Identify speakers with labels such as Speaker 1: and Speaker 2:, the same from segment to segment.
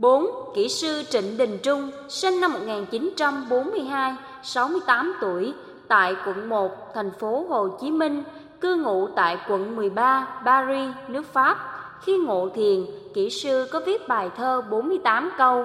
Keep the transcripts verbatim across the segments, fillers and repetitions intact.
Speaker 1: bốn. Kỹ sư Trịnh Đình Trung, sinh năm một nghìn chín trăm bốn mươi hai, sáu mươi tám tuổi, tại quận một, thành phố Hồ Chí Minh, cư ngụ tại quận mười ba, Paris, nước Pháp. Khi ngộ thiền, kỹ sư có viết bài thơ bốn mươi tám câu.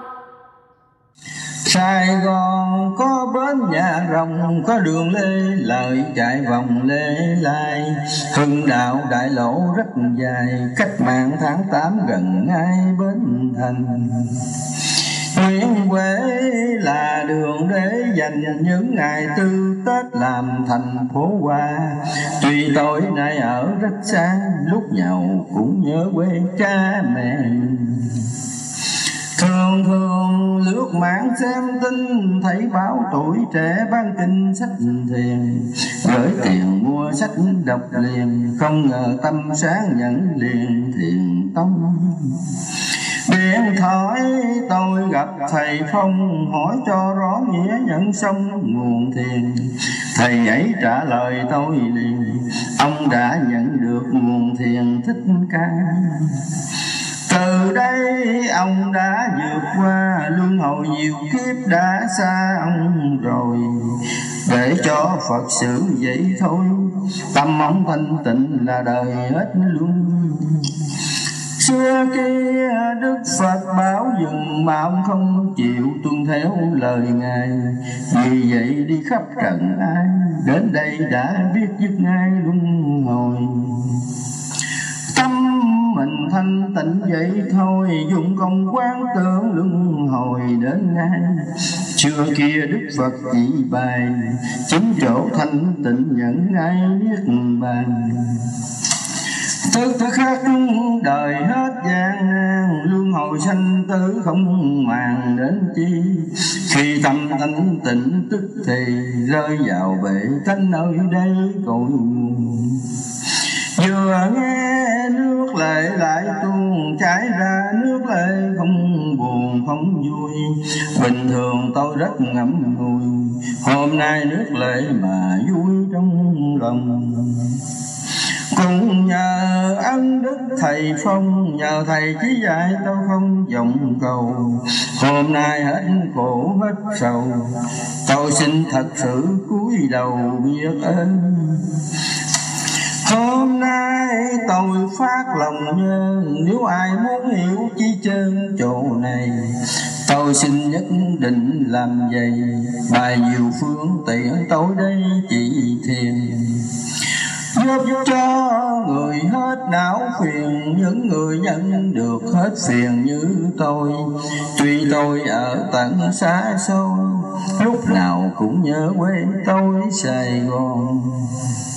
Speaker 2: Sài Gòn có bến nhà rồng, có đường Lê Lợi chạy vòng Lê Lai. Hưng Đạo đại lộ rất dài, cách mạng tháng tám gần ngay Bến Thành. Nguyễn Huệ là đường để dành những ngày tư Tết làm thành phố hoa. Tuy tôi nay ở rất xa, lúc nhậu cũng nhớ quê cha mẹ. Thường thường lướt mạng xem tin, thấy báo tuổi trẻ bán kinh sách thiền. Gửi tiền mua sách đọc liền, không ngờ tâm sáng nhận liền thiền tông. Điện thoại tôi gặp thầy Phong, hỏi cho rõ nghĩa nhận xong nguồn thiền. Thầy ấy trả lời tôi liền, ông đã nhận được nguồn thiền Thích Ca. Từ đây ông đã vượt qua luân hồi nhiều kiếp, đã xa ông rồi. Để cho Phật xử vậy thôi, tâm ông thanh tịnh là đời hết luôn. Xưa kia Đức Phật bảo dừng mà ông không chịu tuân theo lời Ngài. Vì vậy đi khắp trần ai, đến đây đã biết dứt ngay luân hồi. Tâm mình thanh tịnh vậy thôi, dùng công quán tưởng luân hồi đến ngay. Xưa kia Đức Phật chỉ bài, chính chỗ thanh tịnh nhận ngay niết bàn. Thức thức khắc đời hết gian nan, luân hồi sanh tử không màng đến chi. Khi tâm thanh tịnh tức thì rơi vào bể tánh nơi đây cội nguồn. Vừa nghe nước lệ lại tuôn chảy ra, nước lệ không buồn không vui. Bình thường tôi rất ngậm ngùi, hôm nay nước lệ mà vui trong lòng. Cũng nhờ ân đức thầy Phong, nhờ thầy chỉ dạy tôi không vọng cầu. Hôm nay hết khổ hết sầu, tôi xin thật sự cúi đầu biết ơn. Hôm nay tôi phát lòng nhân, nếu ai muốn hiểu chi chân chỗ này, tôi xin nhất định làm vậy. Bài nhiều phương tiện tôi đây chỉ thiền, giúp cho người hết não phiền, những người nhận được hết phiền như tôi. Tuy tôi ở tận xa xôi, lúc nào cũng nhớ quê tôi Sài Gòn.